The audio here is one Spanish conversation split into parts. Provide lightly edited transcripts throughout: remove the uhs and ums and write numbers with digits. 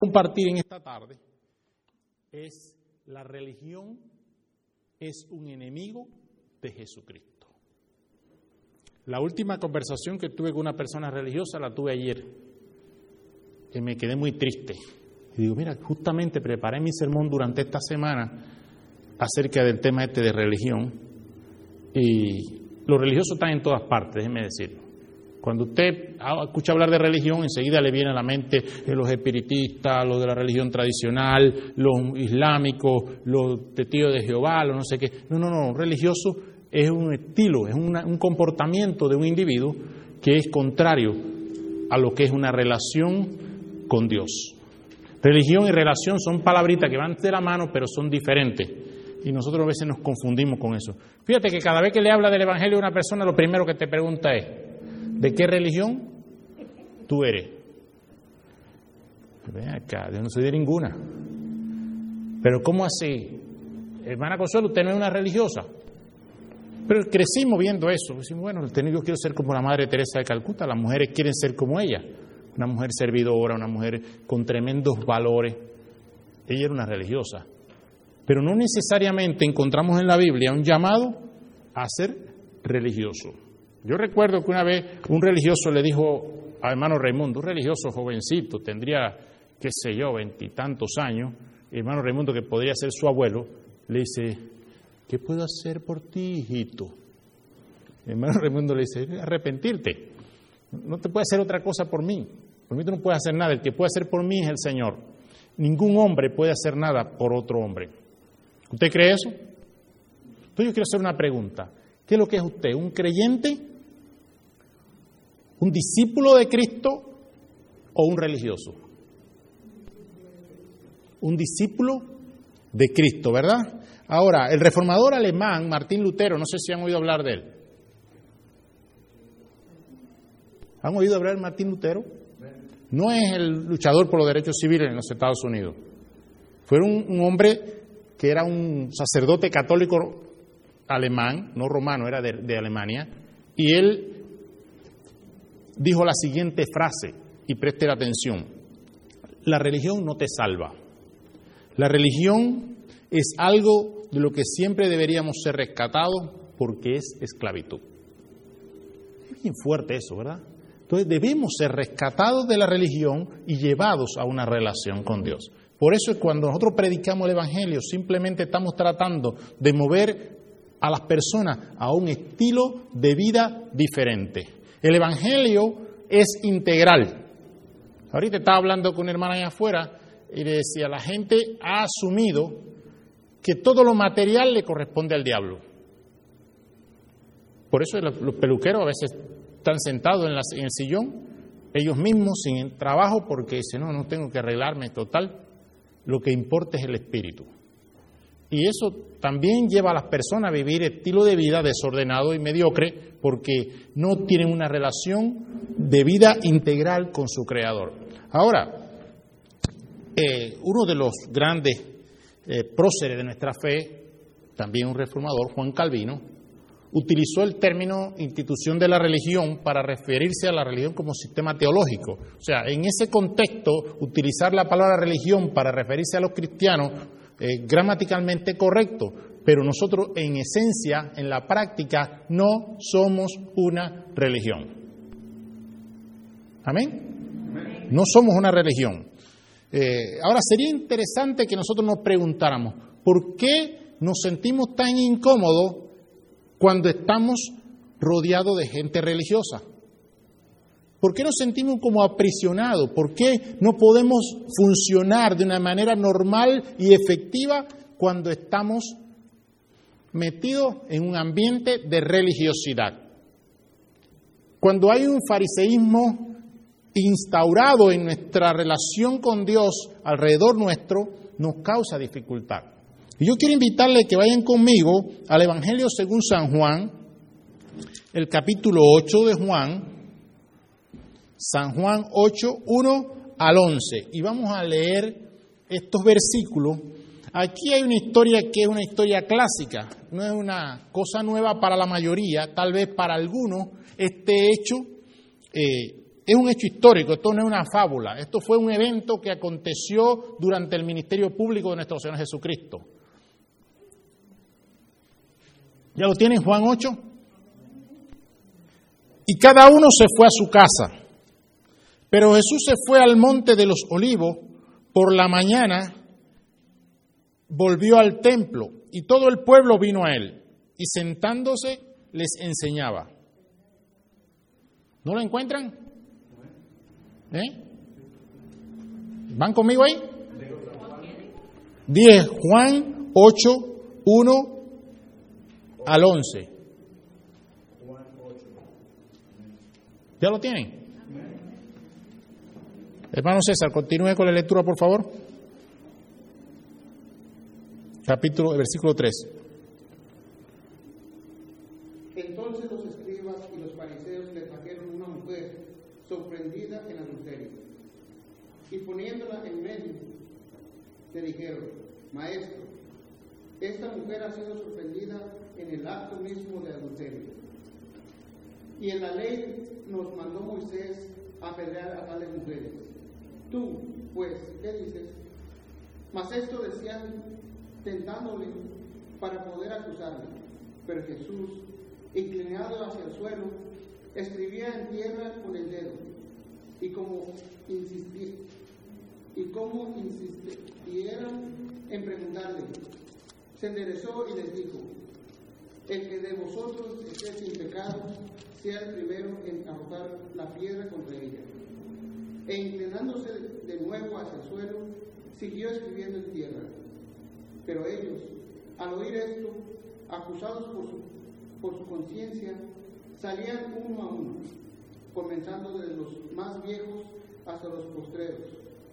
compartir en esta tarde es: la religión es un enemigo de Jesucristo. La última conversación que tuve con una persona religiosa la tuve ayer, y me quedé muy triste. Y digo, mira, justamente preparé mi sermón durante esta semana acerca del tema este de religión, y los religiosos están en todas partes, déjeme decirlo. Cuando usted escucha hablar de religión, enseguida le viene a la mente los espiritistas, los de la religión tradicional, los islámicos, los testigos de Jehová, los no sé qué. No, religioso es un estilo, es un comportamiento de un individuo que es contrario a lo que es una relación con Dios. Religión y relación son palabritas que van de la mano, pero son diferentes. Y nosotros a veces nos confundimos con eso. Fíjate que cada vez que le habla del Evangelio a una persona, lo primero que te pregunta es: ¿de qué religión tú eres? Ven acá, yo no soy de ninguna. ¿Pero cómo así? Hermana Consuelo, usted no es una religiosa. Pero crecimos viendo eso. Decimos, bueno, yo quiero ser como la Madre Teresa de Calcuta, las mujeres quieren ser como ella. Una mujer servidora, una mujer con tremendos valores. Ella era una religiosa. Pero no necesariamente encontramos en la Biblia un llamado a ser religioso. Yo recuerdo que una vez un religioso le dijo a hermano Raimundo, un religioso jovencito, tendría, qué sé yo, 20 y tantos años, hermano Raimundo, que podría ser su abuelo, le dice, ¿qué puedo hacer por ti, hijito? Hermano Raimundo le dice, arrepentirte, no te puede hacer otra cosa por mí tú no puedes hacer nada, el que puede hacer por mí es el Señor. Ningún hombre puede hacer nada por otro hombre. ¿Usted cree eso? Entonces yo quiero hacer una pregunta. ¿Qué es lo que es usted? ¿Un creyente? ¿Un discípulo de Cristo o un religioso? Un discípulo de Cristo, ¿verdad? Ahora, el reformador alemán, Martín Lutero, no sé si han oído hablar de él. ¿Han oído hablar de Martín Lutero? No es el luchador por los derechos civiles en los Estados Unidos. Fue un hombre que era un sacerdote católico alemán, no romano, era de Alemania, y él dijo la siguiente frase, y preste la atención: la religión no te salva. La religión es algo de lo que siempre deberíamos ser rescatados porque es esclavitud. Es bien fuerte eso, ¿verdad? Entonces debemos ser rescatados de la religión y llevados a una relación con Dios. Por eso es cuando nosotros predicamos el Evangelio, simplemente estamos tratando de mover a las personas a un estilo de vida diferente. El Evangelio es integral. Ahorita estaba hablando con una hermana allá afuera y le decía, la gente ha asumido que todo lo material le corresponde al diablo. Por eso los peluqueros a veces están sentados en el sillón, ellos mismos sin trabajo, porque dicen, no tengo que arreglarme, total. Lo que importa es el espíritu. Y eso también lleva a las personas a vivir estilo de vida desordenado y mediocre porque no tienen una relación de vida integral con su Creador. Ahora, uno de los grandes próceres de nuestra fe, también un reformador, Juan Calvino, utilizó el término institución de la religión para referirse a la religión como sistema teológico. O sea, en ese contexto, utilizar la palabra religión para referirse a los cristianos es gramaticalmente correcto, pero nosotros en esencia, en la práctica, no somos una religión. ¿Amén? No somos una religión. Ahora, sería interesante que nosotros nos preguntáramos, ¿por qué nos sentimos tan incómodos cuando estamos rodeados de gente religiosa? ¿Por qué nos sentimos como aprisionados? ¿Por qué no podemos funcionar de una manera normal y efectiva cuando estamos metidos en un ambiente de religiosidad? Cuando hay un fariseísmo instaurado en nuestra relación con Dios alrededor nuestro, nos causa dificultad. Y yo quiero invitarles que vayan conmigo al Evangelio según San Juan, el capítulo 8 de Juan, San Juan 8, 1 al 11. Y vamos a leer estos versículos. Aquí hay una historia que es una historia clásica, no es una cosa nueva para la mayoría, tal vez para algunos este hecho es es un hecho histórico, esto no es una fábula, esto fue un evento que aconteció durante el ministerio público de nuestro Señor Jesucristo. ¿Ya lo tienen, Juan 8? Y cada uno se fue a su casa. Pero Jesús se fue al monte de los Olivos por la mañana, volvió al templo y todo el pueblo vino a él y sentándose les enseñaba. ¿No lo encuentran? ¿Van conmigo ahí? 10, Juan 8, 1 al 11. ¿Ya lo tienen? Hermano César, continúe con la lectura, por favor. Versículo 3. Entonces los escribas y los fariseos le trajeron una mujer sorprendida en adulterio, y poniéndola en medio, le dijeron: Maestro, esta mujer ha sido sorprendida en el acto mismo de adulterio. Y en la ley nos mandó Moisés a apedrear a tales mujeres. Tú, pues, ¿qué dices? Mas esto decían tentándole para poder acusarle. Pero Jesús, inclinado hacia el suelo, escribía en tierra con el dedo. Y como insistieron en preguntarle, se enderezó y les dijo: el que de vosotros esté sin pecado, sea el primero en arrojar la piedra contra ella. E inclinándose de nuevo hacia el suelo, siguió escribiendo en tierra. Pero ellos, al oír esto, acusados por su conciencia, salían uno a uno, comenzando desde los más viejos hasta los postreros.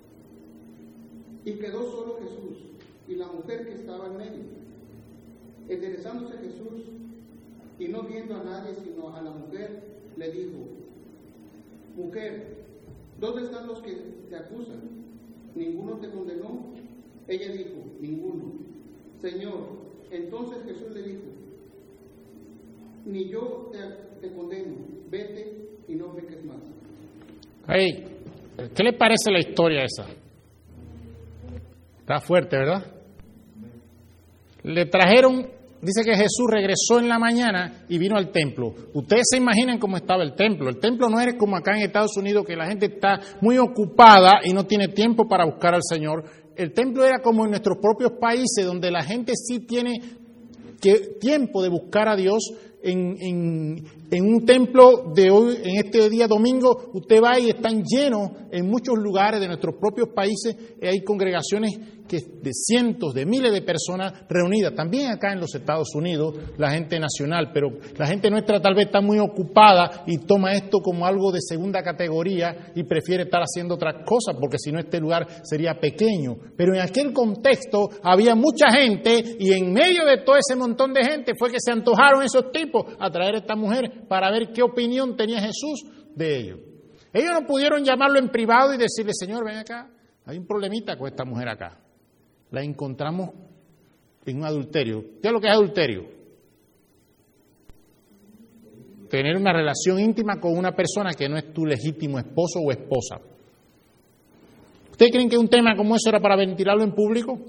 Y quedó solo Jesús y la mujer que estaba en medio. Enderezándose Jesús y no viendo a nadie sino a la mujer, le dijo: Mujer, ¿dónde están los que te acusan? ¿Ninguno te condenó? Ella dijo: Ninguno. Señor, entonces Jesús le dijo: Ni yo te condeno, vete y no peques más. Hey, ¿qué le parece la historia esa? Está fuerte, ¿verdad? Le trajeron, dice que Jesús regresó en la mañana y vino al templo. Ustedes se imaginan cómo estaba el templo. El templo no es como acá en Estados Unidos, que la gente está muy ocupada y no tiene tiempo para buscar al Señor. El templo era como en nuestros propios países, donde la gente sí tiene tiempo de buscar a Dios. En un templo de hoy, en este día domingo, usted va y están llenos en muchos lugares de nuestros propios países. Hay congregaciones de cientos, de miles de personas reunidas. También acá en los Estados Unidos, la gente nacional, pero la gente nuestra tal vez está muy ocupada y toma esto como algo de segunda categoría y prefiere estar haciendo otras cosas, porque si no este lugar sería pequeño. Pero en aquel contexto había mucha gente y en medio de todo ese montón de gente fue que se antojaron esos tipos a traer a esta mujer para ver qué opinión tenía Jesús de ellos. Ellos no pudieron llamarlo en privado y decirle: Señor, ven acá, hay un problemita con esta mujer acá. La encontramos en un adulterio. ¿Qué es lo que es adulterio? Tener una relación íntima con una persona que no es tu legítimo esposo o esposa. ¿Ustedes creen que un tema como eso era para ventilarlo en público?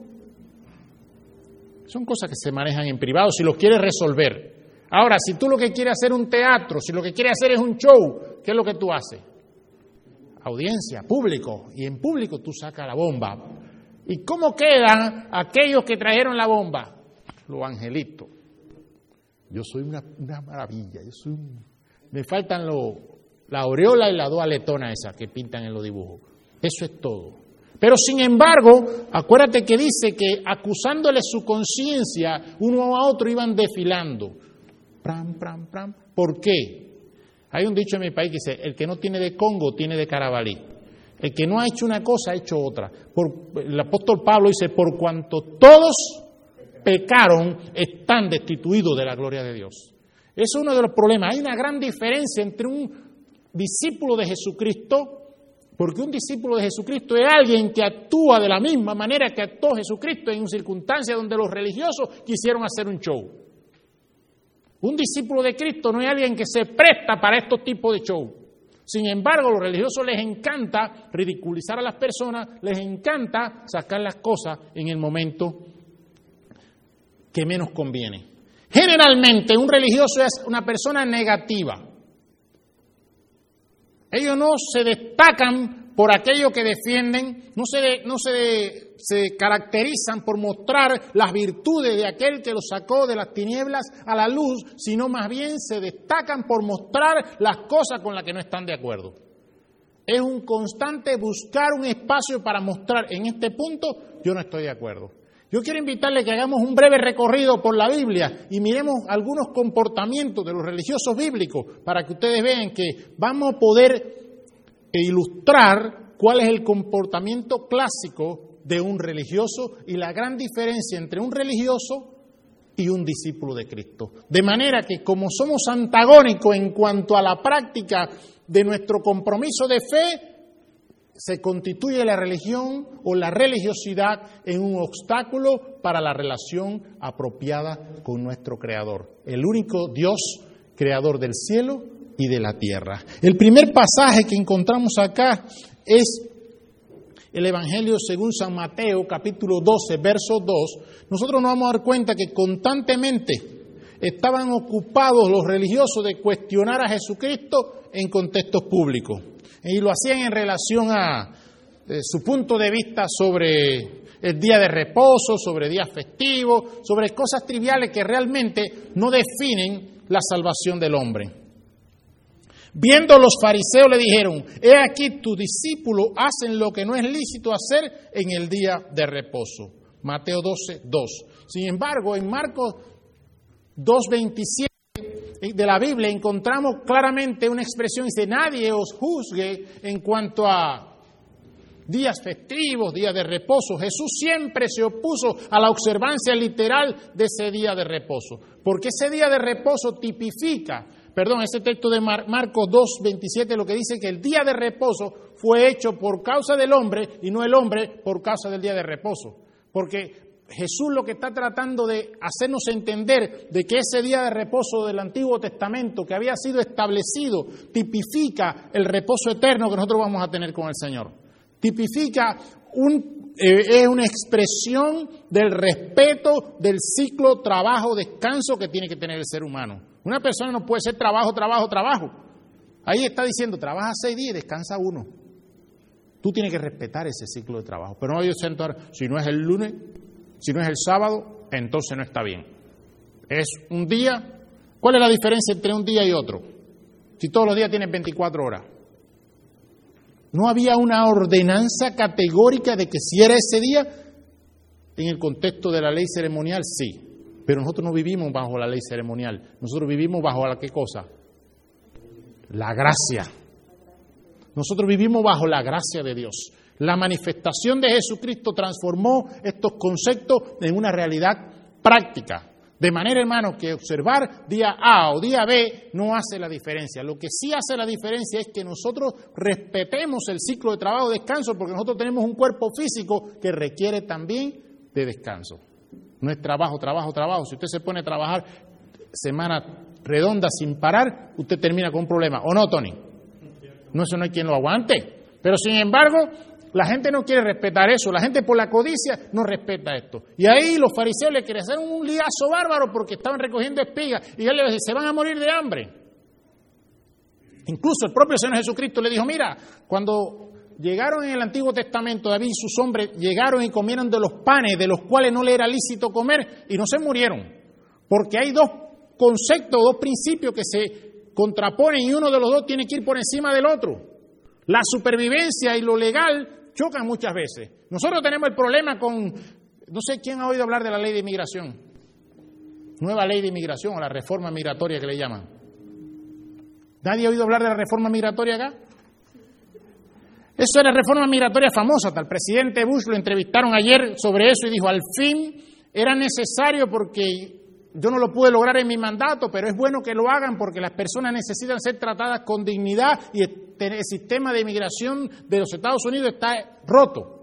Son cosas que se manejan en privado si los quieres resolver. Ahora, si tú lo que quieres hacer es un teatro, si lo que quieres hacer es un show, ¿qué es lo que tú haces? Audiencia, público. Y en público tú sacas la bomba. ¿Y cómo quedan aquellos que trajeron la bomba? Los angelitos. Yo soy una maravilla. Me faltan la aureola y las dos aletonas esas que pintan en los dibujos. Eso es todo. Pero sin embargo, acuérdate que dice que acusándole su conciencia, uno a otro iban desfilando. Pram, pram, pram. ¿Por qué? Hay un dicho en mi país que dice: el que no tiene de Congo, tiene de Carabalí. El que no ha hecho una cosa, ha hecho otra. El apóstol Pablo dice: por cuanto todos pecaron, están destituidos de la gloria de Dios. Eso es uno de los problemas. Hay una gran diferencia entre un discípulo de Jesucristo, porque un discípulo de Jesucristo es alguien que actúa de la misma manera que actuó Jesucristo en circunstancias donde los religiosos quisieron hacer un show. Un discípulo de Cristo no es alguien que se presta para estos tipos de show. Sin embargo, a los religiosos les encanta ridiculizar a las personas, les encanta sacar las cosas en el momento que menos conviene. Generalmente un religioso es una persona negativa. Ellos no se destacan por aquello que defienden, no se caracterizan por mostrar las virtudes de aquel que los sacó de las tinieblas a la luz, sino más bien se destacan por mostrar las cosas con las que no están de acuerdo. Es un constante buscar un espacio para mostrar, en este punto yo no estoy de acuerdo. Yo quiero invitarle que hagamos un breve recorrido por la Biblia y miremos algunos comportamientos de los religiosos bíblicos para que ustedes vean que vamos a poder ilustrar cuál es el comportamiento clásico de un religioso y la gran diferencia entre un religioso y un discípulo de Cristo. De manera que como somos antagónicos en cuanto a la práctica de nuestro compromiso de fe, se constituye la religión o la religiosidad en un obstáculo para la relación apropiada con nuestro Creador, el único Dios creador del cielo y de la tierra. El primer pasaje que encontramos acá es el Evangelio según San Mateo, capítulo 12, verso 2. Nosotros nos vamos a dar cuenta que constantemente estaban ocupados los religiosos de cuestionar a Jesucristo en contextos públicos. Y lo hacían en relación a su punto de vista sobre el día de reposo, sobre días festivos, sobre cosas triviales que realmente no definen la salvación del hombre. Viendo los fariseos le dijeron: he aquí tus discípulos hacen lo que no es lícito hacer en el día de reposo. Mateo 12, 2. Sin embargo, en Marcos 2:27 de la Biblia encontramos claramente una expresión, dice: nadie os juzgue en cuanto a días festivos, días de reposo. Jesús siempre se opuso a la observancia literal de ese día de reposo, porque ese día de reposo tipifica, ese texto de Marcos 2:27 lo que dice que el día de reposo fue hecho por causa del hombre y no el hombre por causa del día de reposo, porque Jesús lo que está tratando de hacernos entender de que ese día de reposo del Antiguo Testamento que había sido establecido tipifica el reposo eterno que nosotros vamos a tener con el Señor. Tipifica es una expresión del respeto del ciclo trabajo-descanso que tiene que tener el ser humano. Una persona no puede ser trabajo. Ahí está diciendo, trabaja 6 días y descansa 1. Tú tienes que respetar ese ciclo de trabajo. Pero no, yo siento, si no es el lunes, si no es el sábado, entonces no está bien. Es un día. ¿Cuál es la diferencia entre un día y otro? Si todos los días tienen 24 horas. No había una ordenanza categórica de que si era ese día, en el contexto de la ley ceremonial, sí. Pero nosotros no vivimos bajo la ley ceremonial. Nosotros vivimos bajo la ¿qué cosa? La gracia. Nosotros vivimos bajo la gracia de Dios. La manifestación de Jesucristo transformó estos conceptos en una realidad práctica. De manera, hermano, que observar día A o día B no hace la diferencia. Lo que sí hace la diferencia es que nosotros respetemos el ciclo de trabajo-descanso, porque nosotros tenemos un cuerpo físico que requiere también de descanso. No es trabajo. Si usted se pone a trabajar semana redonda sin parar, usted termina con un problema. ¿O no, Tony? No, eso no hay quien lo aguante. Pero sin embargo, la gente no quiere respetar eso. La gente por la codicia no respeta esto. Y ahí los fariseos le quieren hacer un liazo bárbaro porque estaban recogiendo espigas. Y él les dice, se van a morir de hambre. Incluso el propio Señor Jesucristo le dijo, mira, cuando llegaron en el Antiguo Testamento, David y sus hombres llegaron y comieron de los panes de los cuales no le era lícito comer y no se murieron. Porque hay 2 conceptos, 2 principios que se contraponen y uno de los 2 tiene que ir por encima del otro. La supervivencia y lo legal chocan muchas veces. Nosotros tenemos el problema con, no sé quién ha oído hablar de la ley de inmigración, nueva ley de inmigración o la reforma migratoria que le llaman. ¿Nadie ha oído hablar de la reforma migratoria acá? Eso era reforma migratoria famosa, hasta el presidente Bush lo entrevistaron ayer sobre eso y dijo, al fin era necesario porque yo no lo pude lograr en mi mandato, pero es bueno que lo hagan porque las personas necesitan ser tratadas con dignidad y el sistema de inmigración de los Estados Unidos está roto.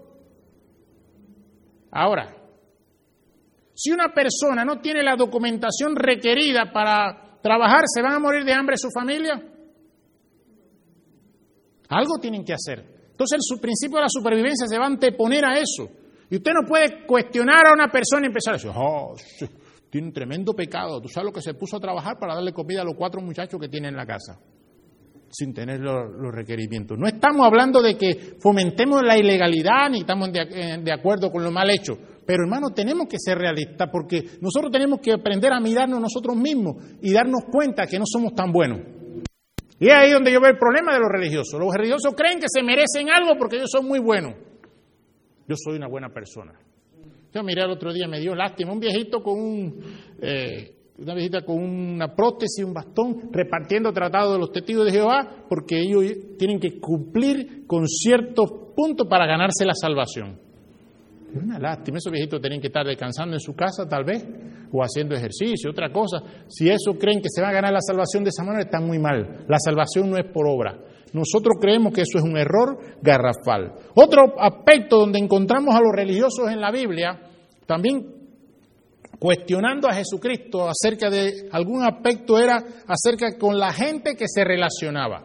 Ahora, si una persona no tiene la documentación requerida para trabajar, ¿se van a morir de hambre su familia? Algo tienen que hacer. Entonces su principio de la supervivencia se va a anteponer a eso. Y usted no puede cuestionar a una persona y empezar a decir, sí, tiene un tremendo pecado. Tú sabes lo que se puso a trabajar para darle comida a los 4 muchachos que tiene en la casa, sin tener los requerimientos. No estamos hablando de que fomentemos la ilegalidad, ni estamos de acuerdo con lo mal hecho. Pero, hermano, tenemos que ser realistas, porque nosotros tenemos que aprender a mirarnos nosotros mismos y darnos cuenta que no somos tan buenos. Y es ahí donde yo veo el problema de los religiosos. Los religiosos creen que se merecen algo porque ellos son muy buenos. Yo soy una buena persona. Yo miré el otro día, me dio lástima, un viejito con una viejita con una prótesis, un bastón, repartiendo tratados de los testigos de Jehová, porque ellos tienen que cumplir con ciertos puntos para ganarse la salvación. Es una lástima, esos viejitos tienen que estar descansando en su casa tal vez, o haciendo ejercicio, otra cosa. Si eso creen que se va a ganar la salvación de esa manera, están muy mal. La salvación no es por obra. Nosotros creemos que eso es un error garrafal. Otro aspecto donde encontramos a los religiosos en la Biblia, también cuestionando a Jesucristo acerca de algún aspecto, era acerca con la gente que se relacionaba.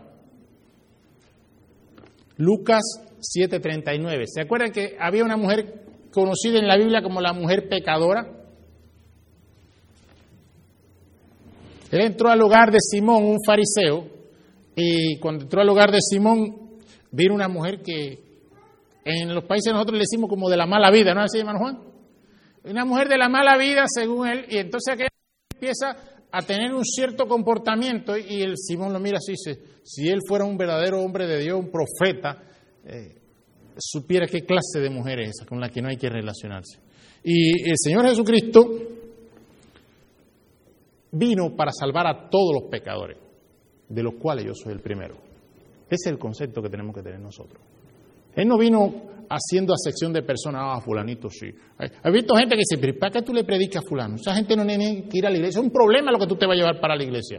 Lucas 7:39. ¿Se acuerdan que había una mujer conocida en la Biblia como la mujer pecadora? Él entró al hogar de Simón, un fariseo, y cuando entró al hogar de Simón, vino una mujer que en los países nosotros le decimos como de la mala vida, ¿no es así, hermano Juan? Una mujer de la mala vida, según él, y entonces aquella empieza a tener un cierto comportamiento, y el Simón lo mira así y dice, si él fuera un verdadero hombre de Dios, un profeta, supiera qué clase de mujer es esa con la que no hay que relacionarse. Y el Señor Jesucristo vino para salvar a todos los pecadores, de los cuales yo soy el primero. Ese es el concepto que tenemos que tener nosotros. Él no vino haciendo acepción de personas, fulanito sí. He visto gente que dice, pero ¿para qué tú le predicas a fulano? Esa gente no tiene que ir a la iglesia. Es un problema lo que tú te vas a llevar para la iglesia.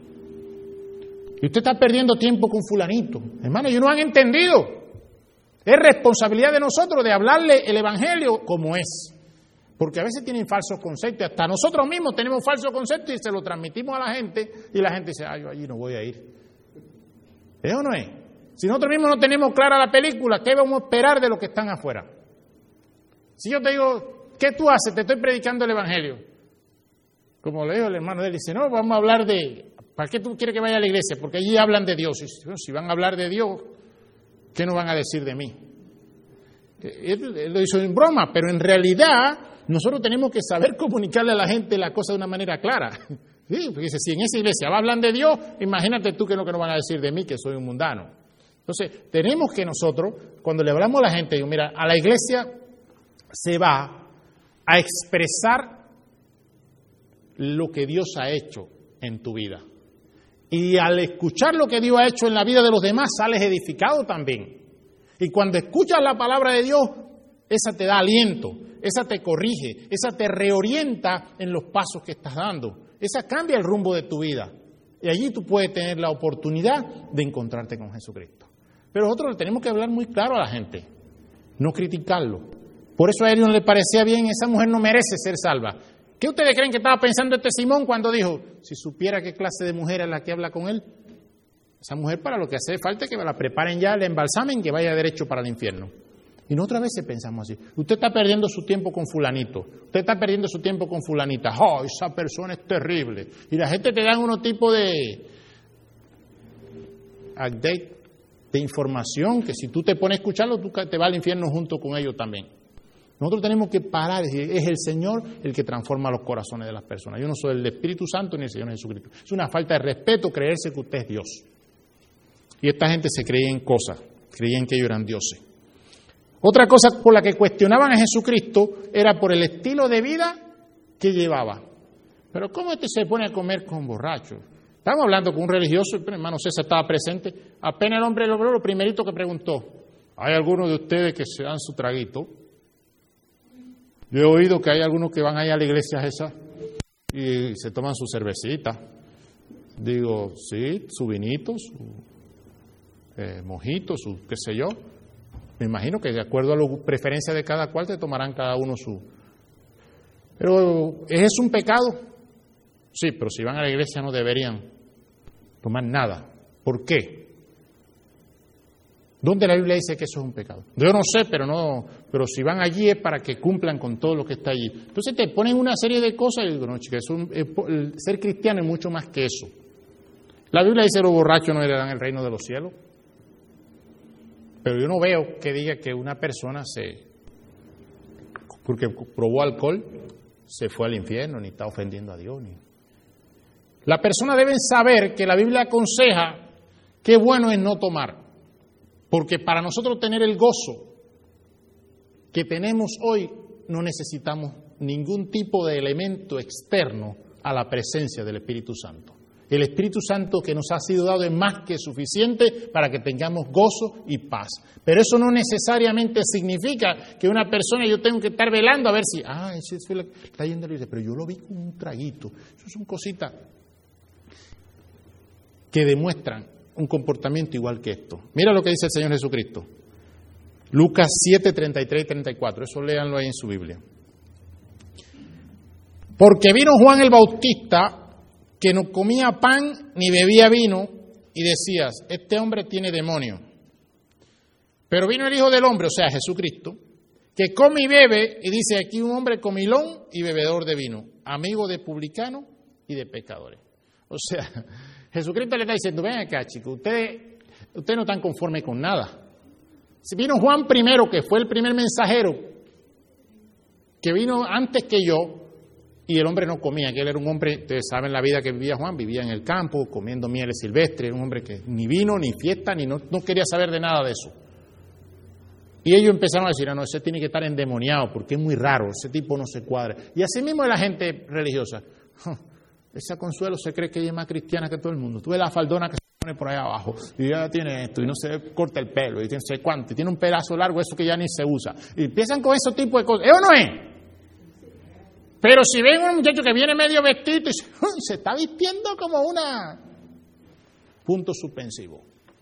Y usted está perdiendo tiempo con fulanito. Hermano, ellos no han entendido. Es responsabilidad de nosotros de hablarle el evangelio como es. Porque a veces tienen falsos conceptos. Hasta nosotros mismos tenemos falsos conceptos y se lo transmitimos a la gente y la gente dice, yo allí no voy a ir. ¿Es o no es? Si nosotros mismos no tenemos clara la película, ¿qué vamos a esperar de los que están afuera? Si yo te digo, ¿qué tú haces? Te estoy predicando el evangelio. Como le dijo el hermano de él, dice, no, vamos a hablar de... ¿Para qué tú quieres que vaya a la iglesia? Porque allí hablan de Dios. Y dice, bueno, si van a hablar de Dios, ¿qué nos van a decir de mí? Él lo hizo en broma, pero en realidad nosotros tenemos que saber comunicarle a la gente la cosa de una manera clara. Sí, porque dice, si en esa iglesia hablan de Dios, imagínate tú qué es lo que nos van a decir de mí, que soy un mundano. Entonces, tenemos que nosotros, cuando le hablamos a la gente, digo, mira, a la iglesia se va a expresar lo que Dios ha hecho en tu vida. Y al escuchar lo que Dios ha hecho en la vida de los demás, sales edificado también. Y cuando escuchas la palabra de Dios, esa te da aliento, esa te corrige, esa te reorienta en los pasos que estás dando. Esa cambia el rumbo de tu vida. Y allí tú puedes tener la oportunidad de encontrarte con Jesucristo. Pero nosotros le tenemos que hablar muy claro a la gente, no criticarlo. Por eso a él no le parecía bien, esa mujer no merece ser salva. ¿Qué ustedes creen que estaba pensando este Simón cuando dijo, si supiera qué clase de mujer es la que habla con él? Esa mujer para lo que hace falta es que la preparen ya, la embalsamen, que vaya derecho para el infierno. Y nosotros a veces pensamos así, usted está perdiendo su tiempo con fulanito, usted está perdiendo su tiempo con fulanita, esa persona es terrible. Y la gente te da unos tipos de update, de información, que si tú te pones a escucharlo, tú te vas al infierno junto con ellos también. Nosotros tenemos que parar y decir, es el Señor el que transforma los corazones de las personas. Yo no soy el Espíritu Santo ni el Señor Jesucristo. Es una falta de respeto creerse que usted es Dios. Y esta gente se creía en cosas, creían que ellos eran dioses. Otra cosa por la que cuestionaban a Jesucristo era por el estilo de vida que llevaba. Pero ¿cómo se pone a comer con borrachos? Estamos hablando con un religioso, el hermano César estaba presente. Apenas el hombre lo vio, lo primerito que preguntó, ¿hay algunos de ustedes que se dan su traguito? Yo he oído que hay algunos que van allá a la iglesia esa y se toman su cervecita. Digo, sí, su vinito, su mojito, su qué sé yo. Me imagino que de acuerdo a las preferencias de cada cual te tomarán cada uno su... Pero ¿es un pecado? Sí, pero si van a la iglesia no deberían tomar nada. ¿Por qué? ¿Dónde la Biblia dice que eso es un pecado? Yo no sé, pero si van allí es para que cumplan con todo lo que está allí. Entonces te ponen una serie de cosas y digo, no, chicas, el ser cristiano es mucho más que eso. La Biblia dice que los borrachos no heredarán el reino de los cielos. Pero yo no veo que diga que una persona porque probó alcohol, se fue al infierno, ni está ofendiendo a Dios. La persona debe saber que la Biblia aconseja qué bueno es no tomar. Porque para nosotros tener el gozo que tenemos hoy, no necesitamos ningún tipo de elemento externo a la presencia del Espíritu Santo. El Espíritu Santo que nos ha sido dado es más que suficiente para que tengamos gozo y paz. Pero eso no necesariamente significa que una persona, yo tengo que estar velando a ver si, ese está yendo a la iglesia, pero yo lo vi con un traguito. Eso son cositas que demuestran un comportamiento igual que esto. Mira lo que dice el Señor Jesucristo. Lucas 7, 33 y 34. Eso léanlo ahí en su Biblia. Porque vino Juan el Bautista, que no comía pan ni bebía vino, y decías, este hombre tiene demonio. Pero vino el Hijo del Hombre, o sea, Jesucristo, que come y bebe, y dice aquí un hombre comilón y bebedor de vino, amigo de publicanos y de pecadores. O sea, Jesucristo le está diciendo, ven acá, chicos, ustedes no están conformes con nada. Si vino Juan primero, que fue el primer mensajero, que vino antes que yo, y el hombre no comía, que él era un hombre, ustedes saben la vida que vivía Juan, vivía en el campo, comiendo mieles silvestres, era un hombre que ni vino, ni fiesta, ni no quería saber de nada de eso. Y ellos empezaron a decir, no, ese tiene que estar endemoniado, porque es muy raro, ese tipo no se cuadra. Y así mismo es la gente religiosa. Esa Consuelo se cree que ella es más cristiana que todo el mundo. Tú ves la faldona que se pone por ahí abajo, y ya tiene esto, y no se corta el pelo, y tiene no sé cuánto, y tiene un pedazo largo, eso que ya ni se usa. Y empiezan con ese tipo de cosas. ¿Eso no es? Pero si ven a un muchacho que viene medio vestido y se está vistiendo como una... Punto suspensivo.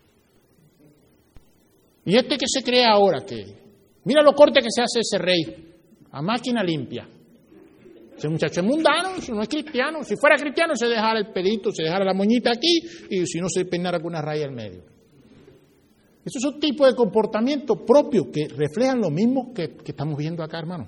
Y este que se cree ahora que... Mira lo corte que se hace ese rey, a máquina limpia. Ese muchacho es mundano, no es cristiano. Si fuera cristiano se dejara el pelito, se dejara la moñita aquí, y si no se peinara con una raya al medio. Esos son tipos de comportamiento propios que reflejan lo mismo que estamos viendo acá, hermano.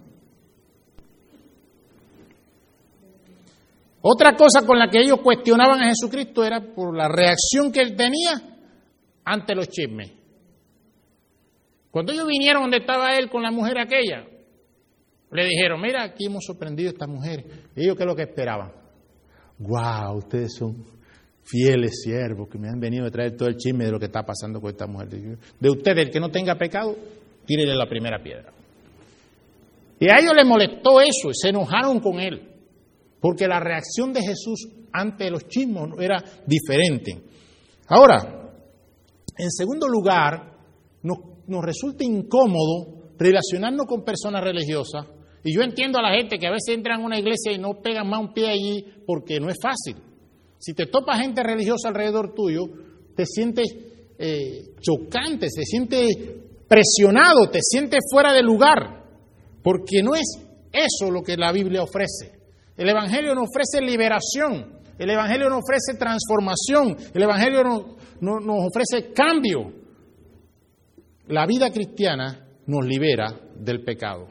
Otra cosa con la que ellos cuestionaban a Jesucristo era por la reacción que él tenía ante los chismes. Cuando ellos vinieron donde estaba él con la mujer aquella, le dijeron, mira, aquí hemos sorprendido a esta mujer. Y ellos, ¿qué es lo que esperaban? ¡Guau! Ustedes son fieles siervos que me han venido a traer todo el chisme de lo que está pasando con esta mujer. De ustedes, el que no tenga pecado, tírele la primera piedra. Y a ellos les molestó eso y se enojaron con él. Porque la reacción de Jesús ante los chismos era diferente. Ahora, en segundo lugar, nos resulta incómodo relacionarnos con personas religiosas. Y yo entiendo a la gente que a veces entran a una iglesia y no pegan más un pie allí porque no es fácil. Si te topa gente religiosa alrededor tuyo, te sientes chocante, te sientes presionado, te sientes fuera de lugar. Porque no es eso lo que la Biblia ofrece. El Evangelio nos ofrece liberación, el Evangelio nos ofrece transformación, el Evangelio nos ofrece cambio. La vida cristiana nos libera del pecado.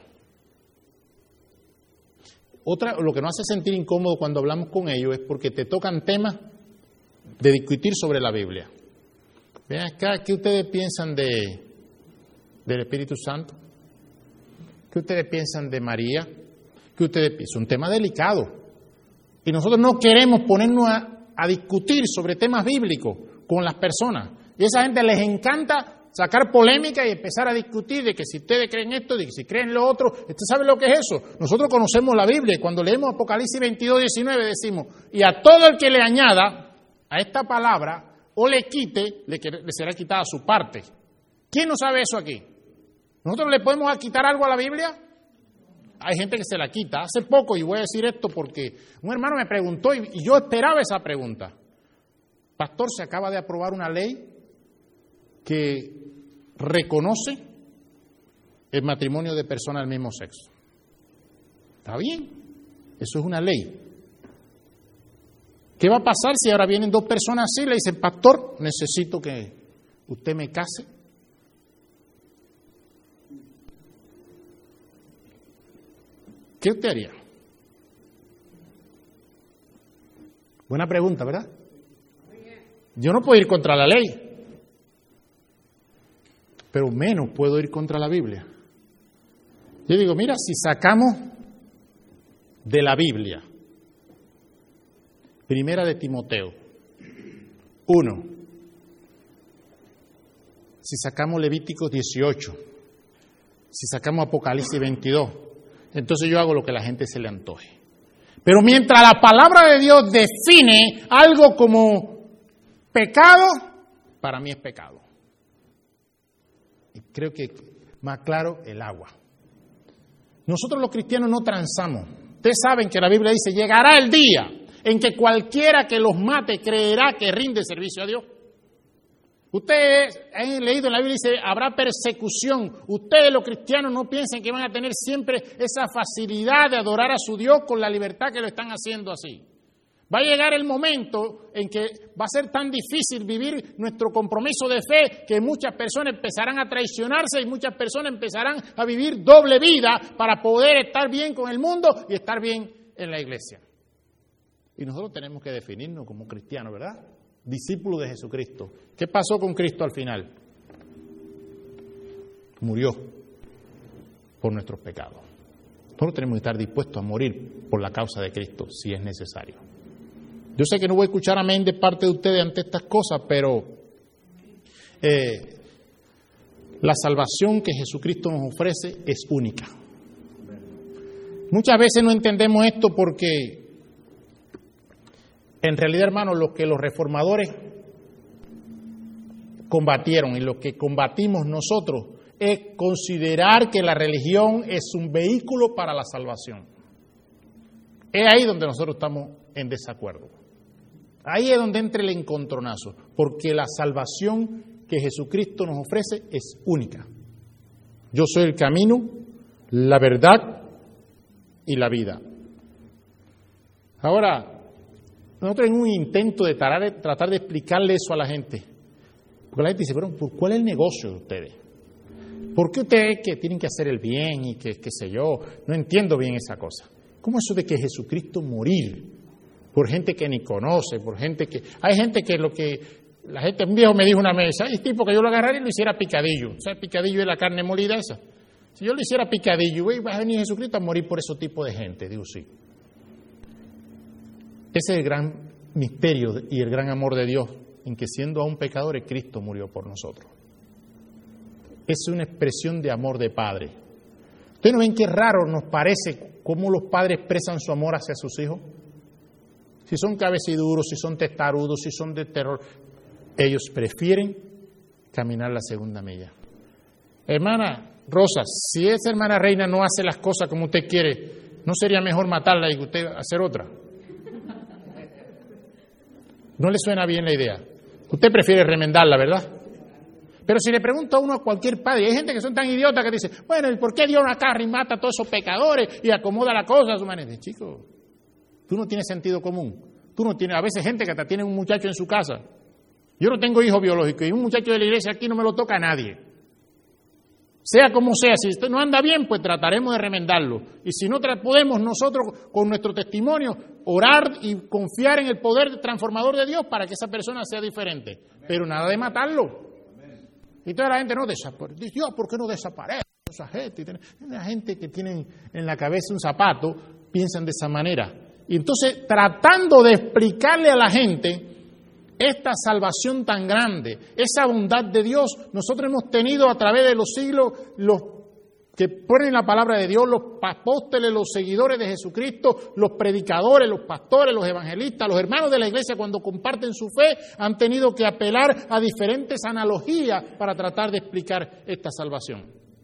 Lo que nos hace sentir incómodo cuando hablamos con ellos es porque te tocan temas de discutir sobre la Biblia. Ven acá, ¿qué ustedes piensan del Espíritu Santo? ¿Qué ustedes piensan de María? Es un tema delicado y nosotros no queremos ponernos a discutir sobre temas bíblicos con las personas y a esa gente les encanta sacar polémica y empezar a discutir de que si ustedes creen esto, de que si creen lo otro. ¿Usted sabe lo que es eso? Nosotros conocemos la Biblia y cuando leemos Apocalipsis 22, 19 decimos, y a todo el que le añada a esta palabra o le quite, le será quitada su parte. ¿Quién no sabe eso aquí? ¿Nosotros le podemos quitar algo a la Biblia? Hay gente que se la quita. Hace poco, y voy a decir esto porque un hermano me preguntó y yo esperaba esa pregunta. Pastor, se acaba de aprobar una ley que reconoce el matrimonio de personas del mismo sexo. Está bien, eso es una ley. ¿Qué va a pasar si ahora vienen dos personas así y le dicen, pastor, necesito que usted me case ¿qué usted haría? Buena pregunta, ¿verdad? Yo no puedo ir contra la ley, pero menos puedo ir contra la Biblia. Yo digo, mira, si sacamos de la Biblia, Primera de Timoteo 1, si sacamos Levíticos 18, si sacamos Apocalipsis 22, entonces yo hago lo que a la gente se le antoje. Pero mientras la palabra de Dios define algo como pecado, para mí es pecado. Y creo que más claro, el agua. Nosotros los cristianos no transamos. Ustedes saben que la Biblia dice, llegará el día en que cualquiera que los mate creerá que rinde servicio a Dios. Ustedes han leído en la Biblia, dice, habrá persecución. Ustedes los cristianos no piensen que van a tener siempre esa facilidad de adorar a su Dios con la libertad que lo están haciendo así. Va a llegar el momento en que va a ser tan difícil vivir nuestro compromiso de fe que muchas personas empezarán a traicionarse y muchas personas empezarán a vivir doble vida para poder estar bien con el mundo y estar bien en la iglesia. Y nosotros tenemos que definirnos como cristianos, ¿verdad? Discípulos de Jesucristo. ¿Qué pasó con Cristo al final? Murió por nuestros pecados. Nosotros tenemos que estar dispuestos a morir por la causa de Cristo si es necesario. Yo sé que no voy a escuchar amén de parte de ustedes ante estas cosas, pero la salvación que Jesucristo nos ofrece es única. Muchas veces no entendemos esto porque en realidad, hermanos, lo que los reformadores combatieron y lo que combatimos nosotros es considerar que la religión es un vehículo para la salvación. Es ahí donde nosotros estamos en desacuerdo. Ahí es donde entra el encontronazo, porque la salvación que Jesucristo nos ofrece es única. Yo soy el camino, la verdad y la vida. Ahora, nosotros en un intento de tratar de explicarle eso a la gente, porque la gente dice, pero ¿cuál es el negocio de ustedes? ¿Por qué ustedes que tienen que hacer el bien y que qué sé yo? No entiendo bien esa cosa. ¿Cómo eso de que Jesucristo morir por gente que ni conoce, por gente que... Hay gente que lo que... La gente, un viejo me dijo una vez, hay tipo que yo lo agarrara y lo hiciera picadillo. O sea, el picadillo es la carne molida esa. Si yo lo hiciera picadillo, va a venir Jesucristo a morir por ese tipo de gente. Digo, sí. Ese es el gran misterio y el gran amor de Dios, en que siendo aún pecadores, Cristo murió por nosotros. Es una expresión de amor de padre. ¿Ustedes no ven qué raro nos parece cómo los padres expresan su amor hacia sus hijos? Si son cabeciduros, si son testarudos, si son de terror, ellos prefieren caminar la segunda milla. Hermana Rosa, si esa hermana Reina no hace las cosas como usted quiere, ¿no sería mejor matarla y usted hacer otra? ¿No le suena bien la idea? Usted prefiere remendarla, ¿verdad? Pero si le pregunta a uno a cualquier padre, hay gente que son tan idiotas que dice, bueno, ¿y por qué Dios agarra y mata a todos esos pecadores y acomoda la cosa a su manera? Chico, tú no tienes sentido común. Tú no tienes, a veces gente que hasta tiene un muchacho en su casa. Yo no tengo hijo biológico y un muchacho de la iglesia aquí no me lo toca a nadie. Sea como sea, si esto no anda bien, pues trataremos de remendarlo. Y si no podemos nosotros, con nuestro testimonio, orar y confiar en el poder transformador de Dios para que esa persona sea diferente. Pero nada de matarlo. Y toda la gente no desaparece. Dice, Dios, ¿por qué no desaparece esa gente? La gente que tienen en la cabeza un zapato, piensan de esa manera. Y entonces, tratando de explicarle a la gente esta salvación tan grande, esa bondad de Dios, nosotros hemos tenido a través de los siglos los que ponen la palabra de Dios, los apóstoles, los seguidores de Jesucristo, los predicadores, los pastores, los evangelistas, los hermanos de la iglesia cuando comparten su fe han tenido que apelar a diferentes analogías para tratar de explicar esta salvación.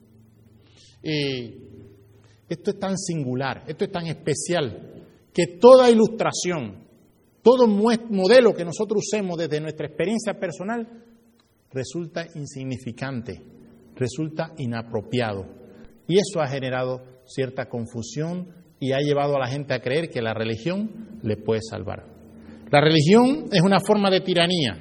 Esto es tan singular, esto es tan especial, que toda ilustración, todo modelo que nosotros usemos desde nuestra experiencia personal resulta insignificante, resulta inapropiado. Y eso ha generado cierta confusión y ha llevado a la gente a creer que la religión le puede salvar. La religión es una forma de tiranía.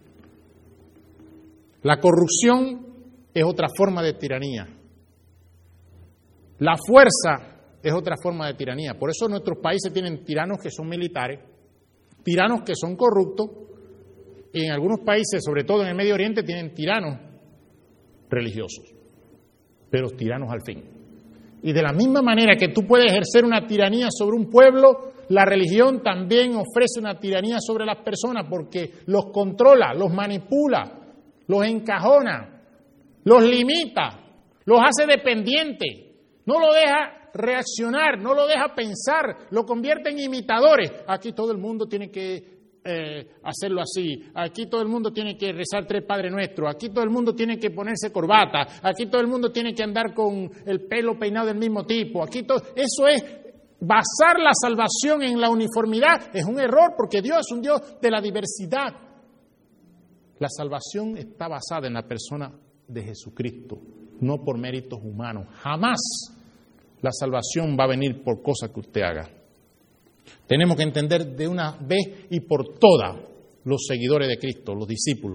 La corrupción es otra forma de tiranía. La fuerza es otra forma de tiranía. Por eso nuestros países tienen tiranos que son militares, tiranos que son corruptos, y en algunos países, sobre todo en el Medio Oriente, tienen tiranos religiosos, pero tiranos al fin. Y de la misma manera que tú puedes ejercer una tiranía sobre un pueblo, la religión también ofrece una tiranía sobre las personas porque los controla, los manipula, los encajona, los limita, los hace dependientes, no lo deja reaccionar, no lo deja pensar, lo convierte en imitadores. Aquí todo el mundo tiene que hacerlo así, aquí todo el mundo tiene que rezar 3 Padres Nuestros, aquí todo el mundo tiene que ponerse corbata, aquí todo el mundo tiene que andar con el pelo peinado del mismo tipo, aquí todo, eso es basar la salvación en la uniformidad, es un error porque Dios es un Dios de la diversidad. La salvación está basada en la persona de Jesucristo, no por méritos humanos. Jamás la salvación va a venir por cosas que usted haga. Tenemos que entender de una vez y por todas, los seguidores de Cristo, los discípulos.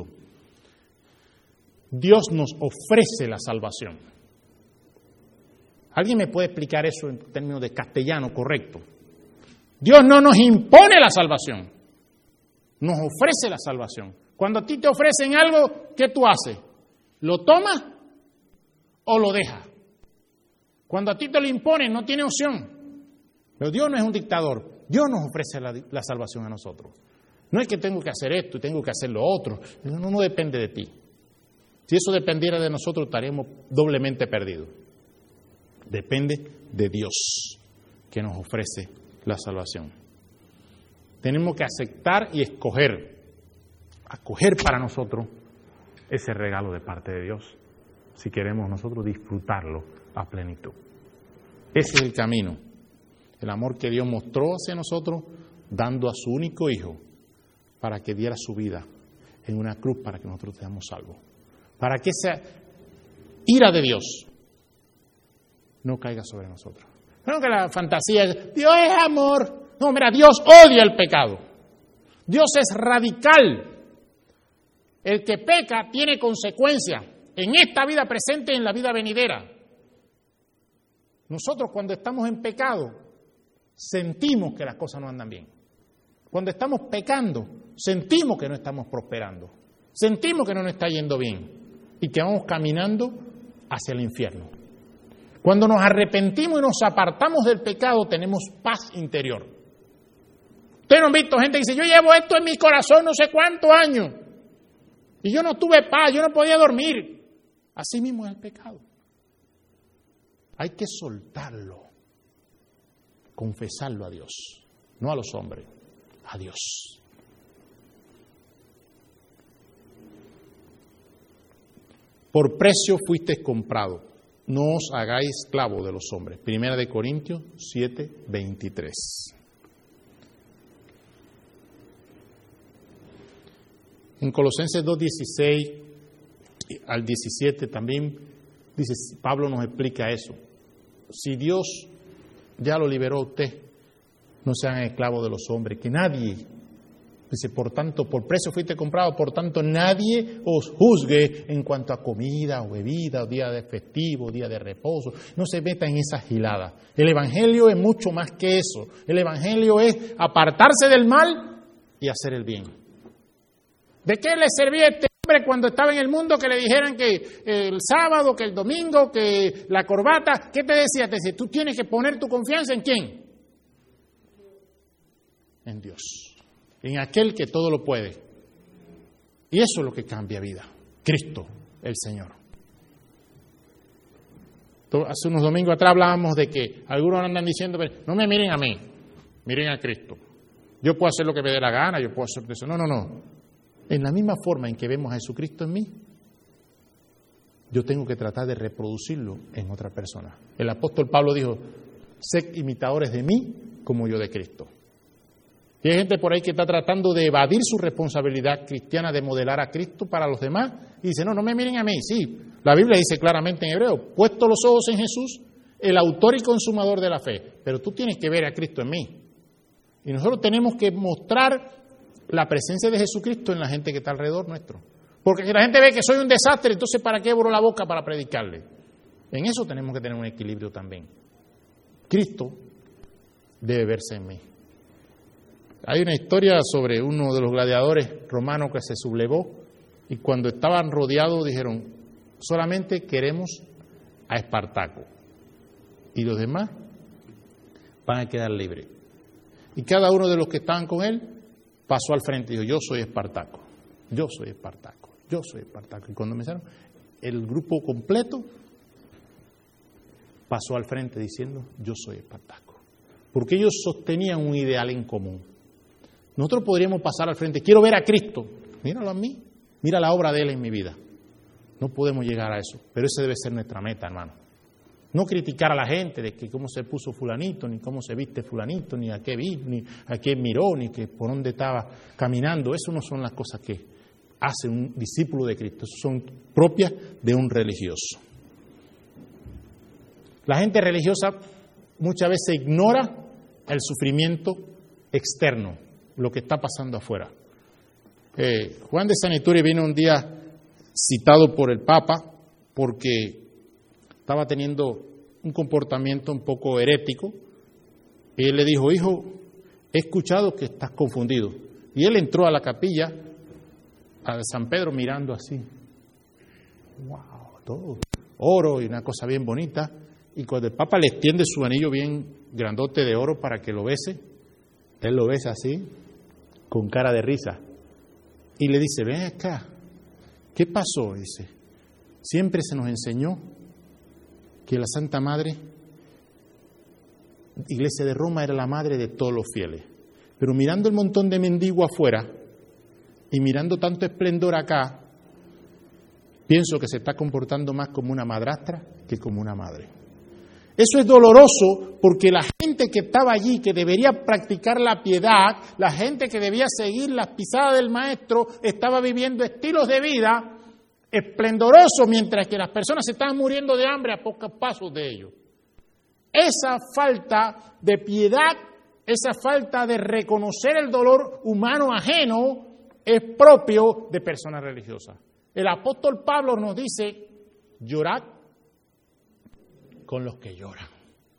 Dios nos ofrece la salvación. ¿Alguien me puede explicar eso en términos de castellano correcto? Dios no nos impone la salvación, nos ofrece la salvación. Cuando a ti te ofrecen algo, ¿qué tú haces? ¿Lo tomas o lo dejas? Cuando a ti te lo imponen, no tiene opción. Pero Dios no es un dictador. Dios nos ofrece la salvación a nosotros. No es que tengo que hacer esto y tengo que hacer lo otro. No depende de ti. Si eso dependiera de nosotros, estaríamos doblemente perdidos. Depende de Dios, que nos ofrece la salvación. Tenemos que aceptar y acoger para nosotros ese regalo de parte de Dios, si queremos nosotros disfrutarlo a plenitud. Ese es el camino, el amor que Dios mostró hacia nosotros, dando a su único Hijo para que diera su vida en una cruz para que nosotros seamos salvos. Para que esa ira de Dios no caiga sobre nosotros. No que la fantasía es, Dios es amor. No, mira, Dios odia el pecado. Dios es radical. El que peca tiene consecuencias en esta vida presente y en la vida venidera. Nosotros cuando estamos en pecado sentimos que las cosas no andan bien. Cuando estamos pecando sentimos que no estamos prosperando. Sentimos que no nos está yendo bien y que vamos caminando hacia el infierno. Cuando nos arrepentimos y nos apartamos del pecado tenemos paz interior. Ustedes no han visto gente que dice, yo llevo esto en mi corazón no sé cuántos años y yo no tuve paz, yo no podía dormir. Así mismo es el pecado. Hay que soltarlo, confesarlo a Dios, no a los hombres, a Dios. Por precio fuisteis comprados, no os hagáis esclavos de los hombres. 1 Corintios 7:23. En Colosenses 2:16 al 17 también dice, Pablo nos explica eso. Si Dios ya lo liberó a usted, no sean esclavos de los hombres, que nadie, dice, por tanto, por precio fuiste comprado, por tanto, nadie os juzgue en cuanto a comida o bebida, o día de festivo, día de reposo. No se meta en esas giladas. El Evangelio es mucho más que eso. El Evangelio es apartarse del mal y hacer el bien. ¿De qué le servía a este hombre cuando estaba en el mundo que le dijeran que el sábado, que el domingo, que la corbata? ¿Qué te decía? Te decía, tú tienes que poner tu confianza ¿en quién? En Dios. En aquel que todo lo puede. Y eso es lo que cambia vida. Cristo, el Señor. Hace unos domingos atrás hablábamos de que algunos andan diciendo, no me miren a mí, miren a Cristo. Yo puedo hacer lo que me dé la gana, yo puedo hacer eso. No. En la misma forma en que vemos a Jesucristo en mí, yo tengo que tratar de reproducirlo en otra persona. El apóstol Pablo dijo, sed imitadores de mí como yo de Cristo. Y hay gente por ahí que está tratando de evadir su responsabilidad cristiana de modelar a Cristo para los demás y dice, no me miren a mí. Sí, la Biblia dice claramente en hebreo, puesto los ojos en Jesús, el autor y consumador de la fe. Pero tú tienes que ver a Cristo en mí. Y nosotros tenemos que mostrar la presencia de Jesucristo en la gente que está alrededor nuestro. Porque si la gente ve que soy un desastre, entonces ¿para qué abro la boca para predicarle? En eso tenemos que tener un equilibrio también. Cristo debe verse en mí. Hay una historia sobre uno de los gladiadores romanos que se sublevó y cuando estaban rodeados dijeron, solamente queremos a Espartaco y los demás van a quedar libres. Y cada uno de los que estaban con él pasó al frente y dijo, yo soy Espartaco, yo soy Espartaco, yo soy Espartaco. Y cuando empezaron, el grupo completo pasó al frente diciendo, yo soy Espartaco. Porque ellos sostenían un ideal en común. Nosotros podríamos pasar al frente, quiero ver a Cristo, míralo a mí, mira la obra de Él en mi vida. No podemos llegar a eso, pero esa debe ser nuestra meta, hermano. No criticar a la gente de que cómo se puso fulanito, ni cómo se viste fulanito, ni a qué vi, ni a qué miró, ni que por dónde estaba caminando. Eso no son las cosas que hace un discípulo de Cristo, eso son propias de un religioso. La gente religiosa muchas veces ignora el sufrimiento externo, lo que está pasando afuera. Juan de Sanituri vino un día citado por el Papa porque estaba teniendo un comportamiento un poco herético y él le dijo, hijo, he escuchado que estás confundido. Y él entró a la capilla a San Pedro mirando así, wow, todo oro y una cosa bien bonita, y cuando el Papa le extiende su anillo bien grandote de oro para que lo bese, él lo besa así, con cara de risa, y le dice, ven acá, ¿qué pasó? Dice, siempre se nos enseñó que la Santa Madre, Iglesia de Roma, era la madre de todos los fieles. Pero mirando el montón de mendigos afuera y mirando tanto esplendor acá, pienso que se está comportando más como una madrastra que como una madre. Eso es doloroso porque la gente que estaba allí, que debería practicar la piedad, la gente que debía seguir las pisadas del Maestro, estaba viviendo estilos de vida esplendorosos, mientras que las personas se estaban muriendo de hambre a pocos pasos de ellos. Esa falta de piedad, esa falta de reconocer el dolor humano ajeno es propio de personas religiosas. El apóstol Pablo nos dice, llorad con los que lloran,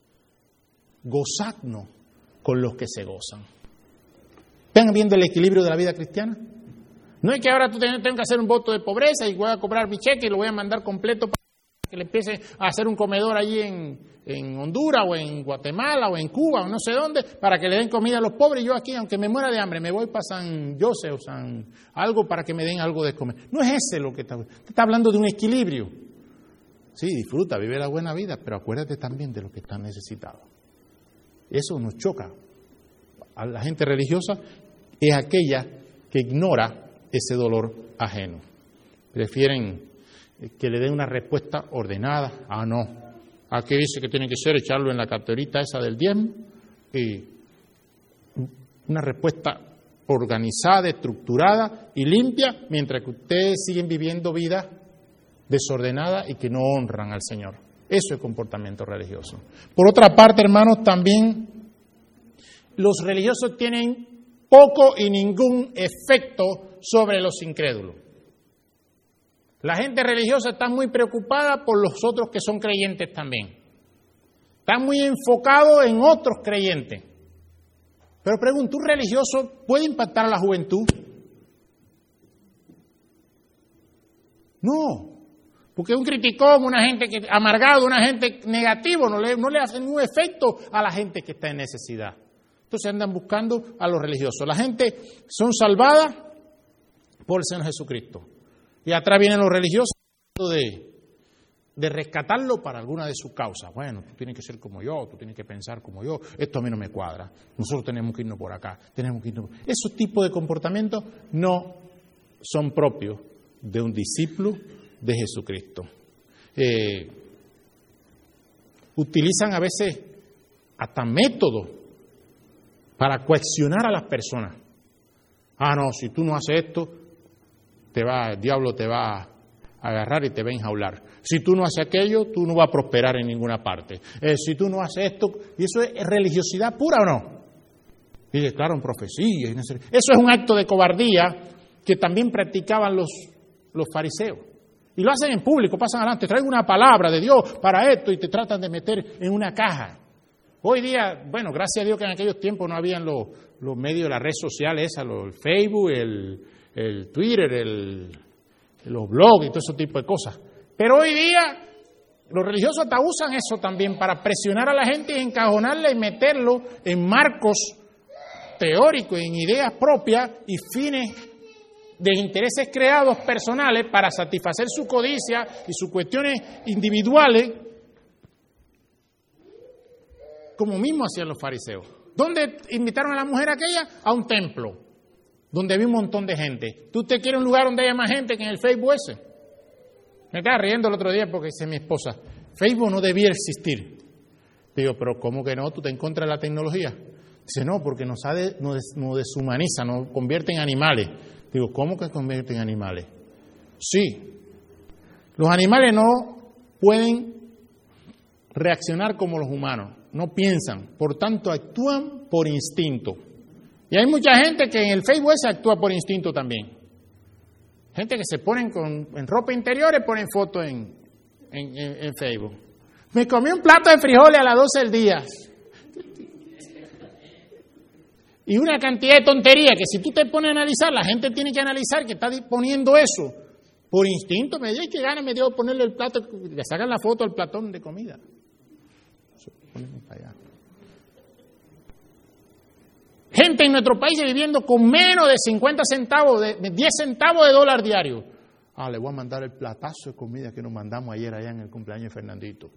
gozadnos con los que se gozan. ¿Están viendo el equilibrio de la vida cristiana? No es que ahora tú tengo que hacer un voto de pobreza y voy a cobrar mi cheque y lo voy a mandar completo para que le empiece a hacer un comedor allí en Honduras o en Guatemala o en Cuba o no sé dónde para que le den comida a los pobres. Y yo aquí, aunque me muera de hambre, me voy para San José o algo para que me den algo de comer. No es ese lo que está hablando de un equilibrio. Sí, disfruta, vive la buena vida, pero acuérdate también de lo que está necesitado. Eso nos choca. A la gente religiosa es aquella que ignora ese dolor ajeno. Prefieren que le den una respuesta ordenada. Ah, no. Aquí dice que tiene que ser echarlo en la carterita esa del diezmo. Y una respuesta organizada, estructurada y limpia, mientras que ustedes siguen viviendo vidas desordenadas y que no honran al Señor. Eso es comportamiento religioso. Por otra parte, hermanos, también los religiosos tienen poco y ningún efecto sobre los incrédulos. La gente religiosa está muy preocupada por los otros que son creyentes también. Está muy enfocado en otros creyentes. Pero pregunto, ¿un religioso puede impactar a la juventud? No. Porque un criticón, una gente que amargado, una gente negativo, no le hace ningún efecto a la gente que está en necesidad. Entonces andan buscando a los religiosos. La gente son salvadas por el Señor Jesucristo. Y atrás vienen los religiosos de rescatarlo para alguna de sus causas. Bueno, tú tienes que ser como yo, tú tienes que pensar como yo, esto a mí no me cuadra, nosotros tenemos que irnos por acá, tenemos que irnos por... Esos tipos de comportamientos no son propios de un discípulo de Jesucristo. Utilizan a veces hasta métodos para coaccionar a las personas. Ah, no, si tú no haces esto, el diablo te va a agarrar y te va a enjaular. Si tú no haces aquello, tú no vas a prosperar en ninguna parte. Si tú no haces esto, y eso es religiosidad pura o no. Y declaran profecías. Eso es un acto de cobardía que también practicaban los fariseos. Y lo hacen en público, pasan adelante, traigo una palabra de Dios para esto y te tratan de meter en una caja. Hoy día, bueno, gracias a Dios que en aquellos tiempos no habían los medios de las redes sociales, el Facebook, el Twitter, los blogs y todo ese tipo de cosas. Pero hoy día los religiosos hasta usan eso también para presionar a la gente y encajonarla y meterlo en marcos teóricos, en ideas propias y fines de intereses creados personales para satisfacer su codicia y sus cuestiones individuales, como mismo hacían los fariseos. ¿Dónde invitaron a la mujer aquella? A un templo, donde había un montón de gente. ¿Tú te quieres un lugar donde haya más gente que en el Facebook ese? Me estaba riendo el otro día porque dice mi esposa, Facebook no debía existir. Digo, pero ¿cómo que no? ¿Tú te en contra de la tecnología? Dice, no, porque nos deshumaniza, nos convierte en animales. Digo, ¿cómo que convierte en animales? Sí, los animales no pueden reaccionar como los humanos, no piensan, por tanto actúan por instinto. Y hay mucha gente que en el Facebook se actúa por instinto también. Gente que se ponen en ropa interior y ponen fotos en Facebook. Me comí un plato de frijoles a las 12 del día. Y una cantidad de tontería que si tú te pones a analizar, la gente tiene que analizar que está poniendo eso por instinto. Me dio que gana, me dio ponerle el plato, le sacan la foto al platón de comida. Gente en nuestro país viviendo con menos de 50 centavos, de 10 centavos de dólar diario. Le voy a mandar el platazo de comida que nos mandamos ayer allá en el cumpleaños de Fernandito.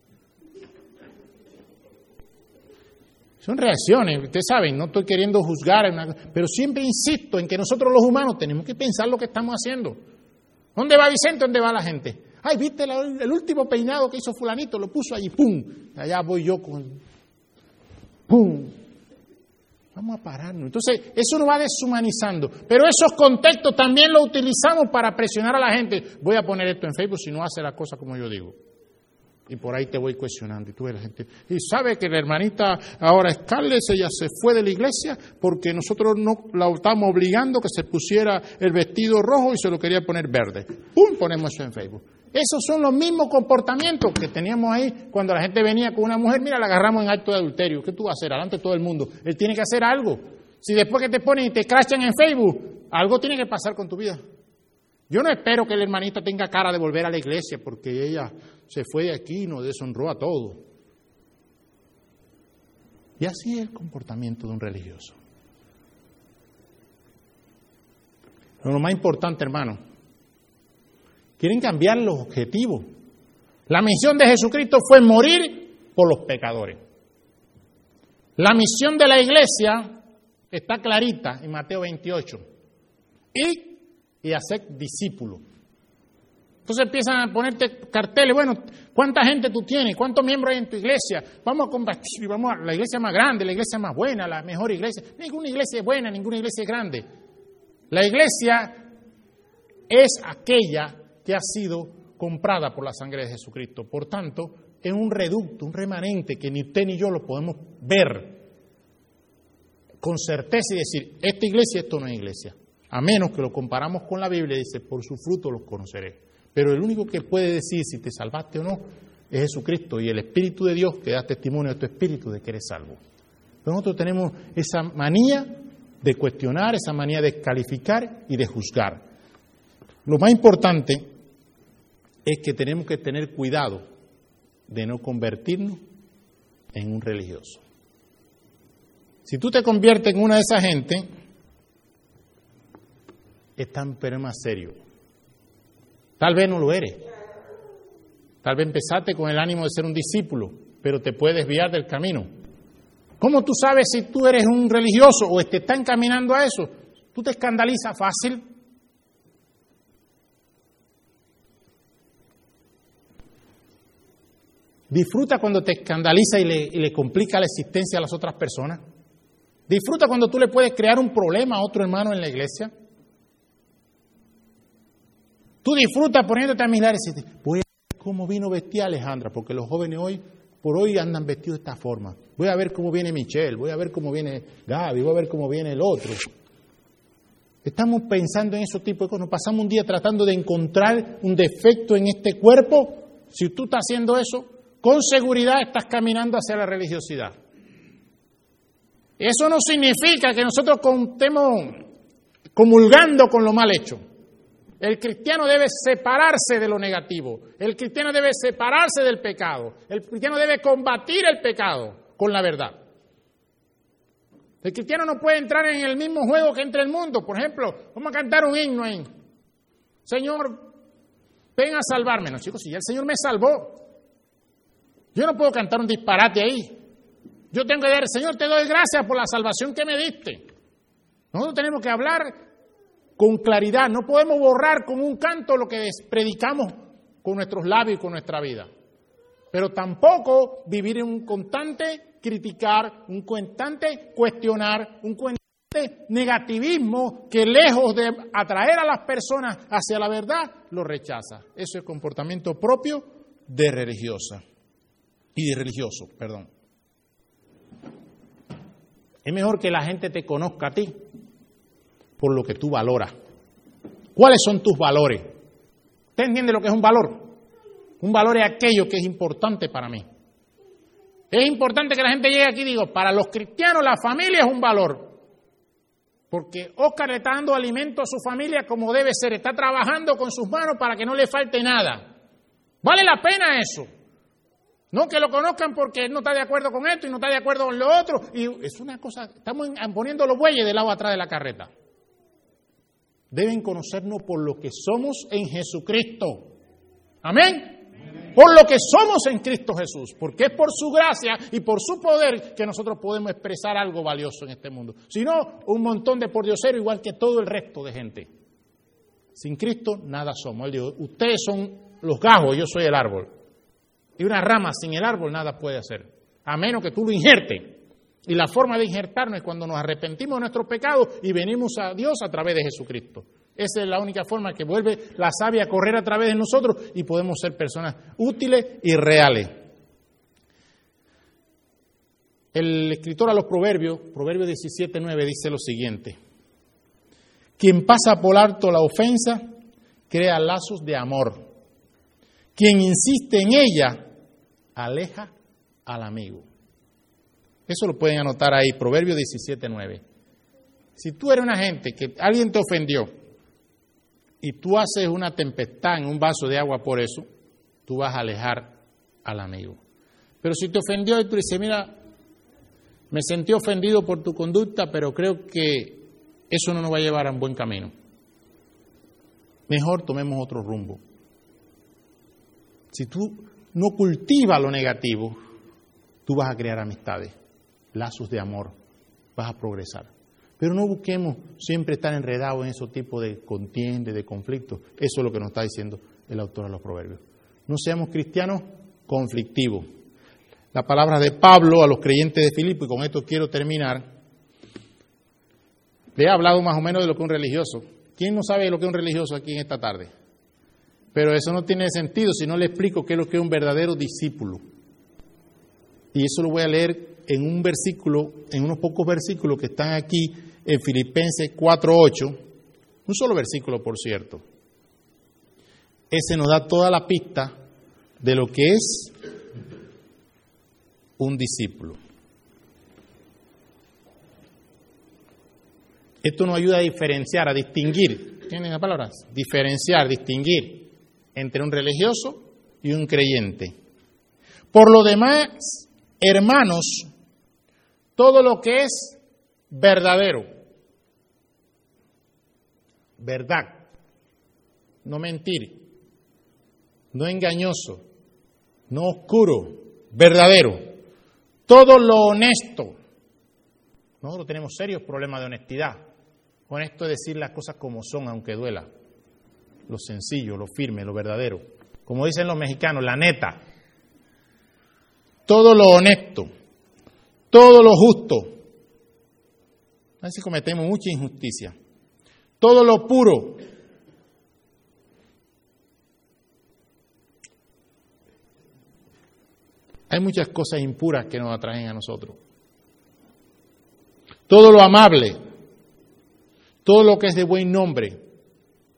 Son reacciones, ustedes saben, no estoy queriendo juzgar, pero siempre insisto en que nosotros los humanos tenemos que pensar lo que estamos haciendo. ¿Dónde va Vicente? ¿Dónde va la gente? Ay, ¿viste el último peinado que hizo fulanito? Lo puso allí, ¡pum! Allá voy yo con... ¡pum! Vamos a pararnos. Entonces, eso nos va deshumanizando. Pero esos contextos también los utilizamos para presionar a la gente. Voy a poner esto en Facebook si no hace la cosa como yo digo. Y por ahí te voy cuestionando. Y tú ves la gente. Y sabe que la hermanita ahora Scarlett, ella se fue de la iglesia porque nosotros no la estamos obligando que se pusiera el vestido rojo y se lo quería poner verde. ¡Pum! Ponemos eso en Facebook. Esos son los mismos comportamientos que teníamos ahí cuando la gente venía con una mujer. Mira, la agarramos en acto de adulterio. ¿Qué tú vas a hacer? Delante de todo el mundo. Él tiene que hacer algo. Si después que te ponen y te crachan en Facebook, algo tiene que pasar con tu vida. Yo no espero que la hermanita tenga cara de volver a la iglesia porque ella se fue de aquí y nos deshonró a todos. Y así es el comportamiento de un religioso. Pero lo más importante, hermano, quieren cambiar los objetivos. La misión de Jesucristo fue morir por los pecadores. La misión de la iglesia está clarita en Mateo 28. Y hacer discípulos. Entonces empiezan a ponerte carteles, bueno, ¿cuánta gente tú tienes? ¿Cuántos miembros hay en tu iglesia? Vamos a combatir, vamos a la iglesia más grande, la iglesia más buena, la mejor iglesia. Ninguna iglesia es buena, ninguna iglesia es grande. La iglesia es aquella que ha sido comprada por la sangre de Jesucristo. Por tanto, es un reducto, un remanente que ni usted ni yo lo podemos ver con certeza y decir, esta iglesia, esto no es iglesia. A menos que lo comparamos con la Biblia, dice, por su fruto los conoceré. Pero el único que puede decir si te salvaste o no es Jesucristo y el Espíritu de Dios que da testimonio de tu espíritu de que eres salvo. Pero nosotros tenemos esa manía de cuestionar, esa manía de calificar y de juzgar. Lo más importante es que tenemos que tener cuidado de no convertirnos en un religioso. Si tú te conviertes en una de esas gente, está en problema serio. Tal vez no lo eres. Tal vez empezaste con el ánimo de ser un discípulo, pero te puedes desviar del camino. ¿Cómo tú sabes si tú eres un religioso o te está encaminando a eso? Tú te escandalizas fácil. Disfruta cuando te escandaliza y le complica la existencia a las otras personas. Disfruta cuando tú le puedes crear un problema a otro hermano en la iglesia. Tú disfrutas poniéndote a mirar y dices, voy a ver cómo vino vestida Alejandra, porque los jóvenes por hoy andan vestidos de esta forma. Voy a ver cómo viene Michelle, voy a ver cómo viene Gaby, voy a ver cómo viene el otro. Estamos pensando en esos tipos de cosas. Nos pasamos un día tratando de encontrar un defecto en este cuerpo. Si tú estás haciendo eso, con seguridad estás caminando hacia la religiosidad. Eso no significa que nosotros estemos comulgando con lo mal hecho. El cristiano debe separarse de lo negativo. El cristiano debe separarse del pecado. El cristiano debe combatir el pecado con la verdad. El cristiano no puede entrar en el mismo juego que entra el mundo. Por ejemplo, vamos a cantar un himno ahí. Señor, ven a salvarme. No, chicos, si ya el Señor me salvó. Yo no puedo cantar un disparate ahí. Yo tengo que decir, Señor, te doy gracias por la salvación que me diste. Nosotros tenemos que hablar con claridad. No podemos borrar con un canto lo que predicamos con nuestros labios y con nuestra vida. Pero tampoco vivir en un constante criticar, un constante cuestionar, un constante negativismo que lejos de atraer a las personas hacia la verdad, lo rechaza. Eso es comportamiento propio de religioso. Es mejor que la gente te conozca a ti por lo que tú valoras. ¿Cuáles son tus valores? ¿Usted entiende lo que es un valor? Un valor es aquello que es importante para mí. Es importante que la gente llegue aquí y diga, para los cristianos la familia es un valor. Porque Oscar le está dando alimento a su familia como debe ser. Está trabajando con sus manos para que no le falte nada. Vale la pena eso. No que lo conozcan porque él no está de acuerdo con esto y no está de acuerdo con lo otro. Y es una cosa, estamos poniendo los bueyes del lado atrás de la carreta. Deben conocernos por lo que somos en Jesucristo. Amén. Por lo que somos en Cristo Jesús, porque es por su gracia y por su poder que nosotros podemos expresar algo valioso en este mundo. Si no, un montón de pordioseros igual que todo el resto de gente. Sin Cristo nada somos. Él dijo, ustedes son los gajos, yo soy el árbol. Y una rama sin el árbol nada puede hacer, a menos que tú lo injertes. Y la forma de injertarnos es cuando nos arrepentimos de nuestros pecados y venimos a Dios a través de Jesucristo. Esa es la única forma que vuelve la savia a correr a través de nosotros y podemos ser personas útiles y reales. El escritor a los Proverbios 17:9, dice lo siguiente. Quien pasa por alto la ofensa, crea lazos de amor. Quien insiste en ella, aleja al amigo. Eso lo pueden anotar ahí, Proverbios 17:9. Si tú eres una gente que alguien te ofendió, y tú haces una tempestad en un vaso de agua por eso, tú vas a alejar al amigo. Pero si te ofendió y tú dices, mira, me sentí ofendido por tu conducta, pero creo que eso no nos va a llevar a un buen camino. Mejor tomemos otro rumbo. Si tú no cultivas lo negativo, tú vas a crear amistades, lazos de amor, vas a progresar. Pero no busquemos siempre estar enredados en esos tipos de contiendas, de conflictos. Eso es lo que nos está diciendo el autor de los Proverbios. No seamos cristianos conflictivos. La palabra de Pablo a los creyentes de Filipo, y con esto quiero terminar, le he hablado más o menos de lo que es un religioso. ¿Quién no sabe lo que es un religioso aquí en esta tarde? Pero eso no tiene sentido si no le explico qué es lo que es un verdadero discípulo. Y eso lo voy a leer en un versículo, en unos pocos versículos que están aquí en Filipenses 4:8, un solo versículo, por cierto. Ese nos da toda la pista de lo que es un discípulo. Esto nos ayuda a diferenciar, a distinguir, ¿tienen la palabra? Diferenciar, distinguir entre un religioso y un creyente. Por lo demás, hermanos, todo lo que es verdadero, verdad, no mentir, no engañoso, no oscuro, verdadero, todo lo honesto. Nosotros tenemos serios problemas de honestidad. Honesto es decir las cosas como son, aunque duela. Lo sencillo, lo firme, lo verdadero. Como dicen los mexicanos, la neta. Todo lo honesto, todo lo justo. A veces cometemos mucha injusticia. Todo lo puro. Hay muchas cosas impuras que nos atraen a nosotros. Todo lo amable. Todo lo que es de buen nombre.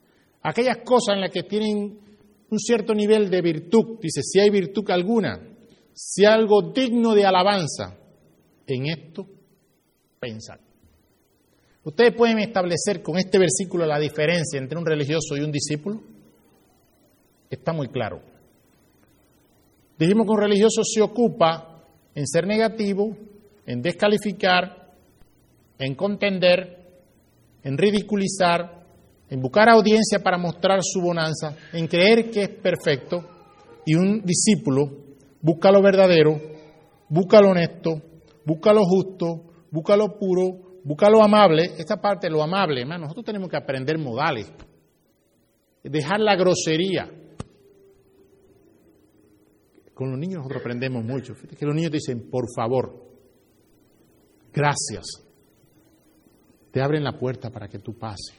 Aquellas cosas en las que tienen un cierto nivel de virtud. Dice, si hay virtud alguna. si algo digno de alabanza, en esto pensad. ¿Ustedes pueden establecer con este versículo la diferencia entre un religioso y un discípulo? Está muy claro. Dijimos que un religioso se ocupa en ser negativo, en descalificar, en contender, en ridiculizar, en buscar audiencia para mostrar su bonanza, en creer que es perfecto, y un discípulo busca lo verdadero, busca lo honesto, busca lo justo, busca lo puro, busca lo amable. Esta parte de lo amable, hermano, nosotros tenemos que aprender modales, dejar la grosería. Con los niños nosotros aprendemos mucho. Fíjate que los niños dicen, por favor, gracias. Te abren la puerta para que tú pases.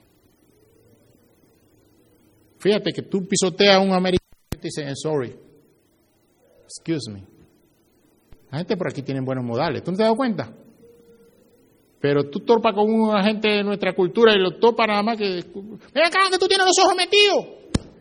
Fíjate que tú pisoteas a un americano y te dicen, sorry, excuse me. La gente por aquí tiene buenos modales. ¿Tú no te has dado cuenta? Pero tú topas con una gente de nuestra cultura y lo topas nada más que... ¡Ven acá, que tú tienes los ojos metidos!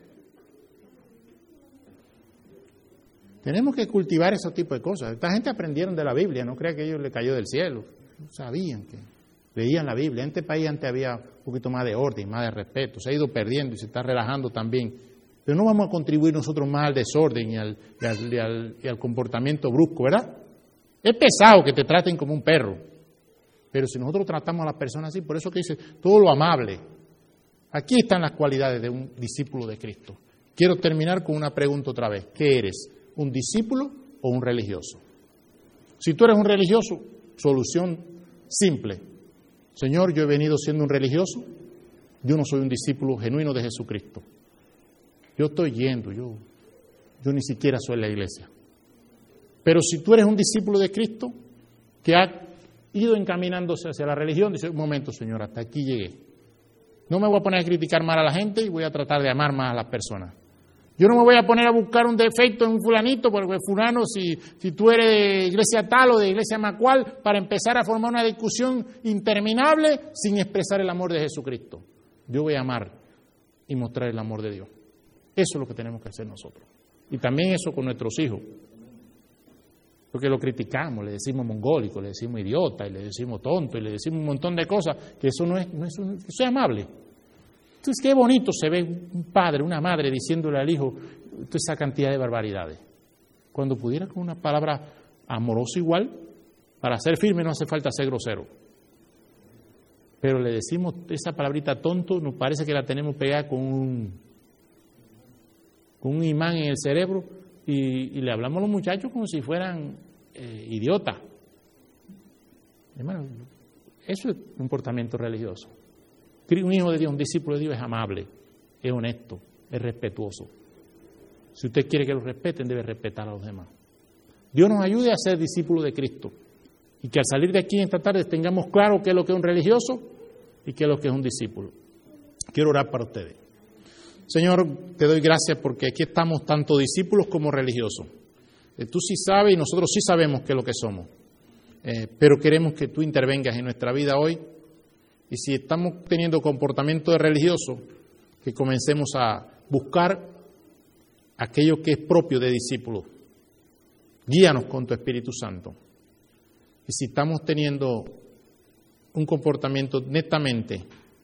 Tenemos que cultivar ese tipo de cosas. Esta gente aprendieron de la Biblia, no crea que ellos le cayó del cielo. Sabían que leían la Biblia. En este país antes había un poquito más de orden, más de respeto. Se ha ido perdiendo y se está relajando también. Pero no vamos a contribuir nosotros más al desorden y al comportamiento brusco, ¿verdad? Es pesado que te traten como un perro. Pero si nosotros tratamos a las personas así, por eso que dice todo lo amable. Aquí están las cualidades de un discípulo de Cristo. Quiero terminar con una pregunta otra vez. ¿Qué eres? ¿Un discípulo o un religioso? Si tú eres un religioso, solución simple. Señor, yo he venido siendo un religioso, yo no soy un discípulo genuino de Jesucristo. Yo estoy yendo, yo ni siquiera soy la iglesia. Pero si tú eres un discípulo de Cristo, que ha ido encaminándose hacia la religión, dice, un momento, Señor, hasta aquí llegué. No me voy a poner a criticar más a la gente y voy a tratar de amar más a las personas. Yo no me voy a poner a buscar un defecto en un fulanito, porque fulano, si tú eres de iglesia tal o de iglesia más cual, para empezar a formar una discusión interminable sin expresar el amor de Jesucristo. Yo voy a amar y mostrar el amor de Dios. Eso es lo que tenemos que hacer nosotros. Y también eso con nuestros hijos. Porque lo criticamos, le decimos mongólico, le decimos idiota, y le decimos tonto, y le decimos un montón de cosas, que eso no es eso es amable. Entonces, qué bonito se ve un padre, una madre diciéndole al hijo toda esa cantidad de barbaridades. Cuando pudiera con una palabra amorosa igual, para ser firme no hace falta ser grosero. Pero le decimos esa palabrita tonto, nos parece que la tenemos pegada con un imán en el cerebro y le hablamos a los muchachos como si fueran idiotas. Hermano, eso es un comportamiento religioso. Un hijo de Dios, un discípulo de Dios es amable, es honesto, es respetuoso. Si usted quiere que lo respeten, debe respetar a los demás. Dios nos ayude a ser discípulos de Cristo y que al salir de aquí esta tarde tengamos claro qué es lo que es un religioso y qué es lo que es un discípulo. Quiero orar para ustedes. Señor, te doy gracias porque aquí estamos tanto discípulos como religiosos. Tú sí sabes y nosotros sí sabemos qué es lo que somos, pero queremos que tú intervengas en nuestra vida hoy. Y si estamos teniendo comportamiento de religioso, que comencemos a buscar aquello que es propio de discípulos. Guíanos con tu Espíritu Santo. Y si estamos teniendo un comportamiento netamente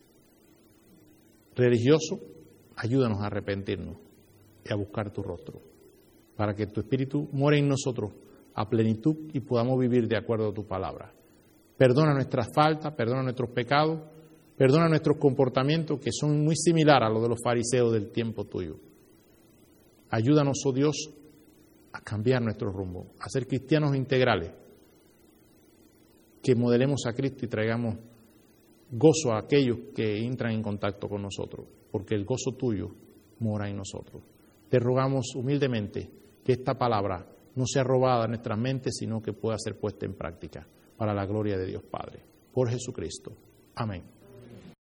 religioso, ayúdanos a arrepentirnos y a buscar tu rostro, para que tu Espíritu more en nosotros a plenitud y podamos vivir de acuerdo a tu palabra. Perdona nuestras faltas, perdona nuestros pecados, perdona nuestros comportamientos que son muy similares a los de los fariseos del tiempo tuyo. Ayúdanos, oh Dios, a cambiar nuestro rumbo, a ser cristianos integrales, que modelemos a Cristo y traigamos gozo a aquellos que entran en contacto con nosotros, porque el gozo tuyo mora en nosotros. Te rogamos humildemente que esta palabra no sea robada a nuestras mentes, sino que pueda ser puesta en práctica para la gloria de Dios Padre. Por Jesucristo. Amén.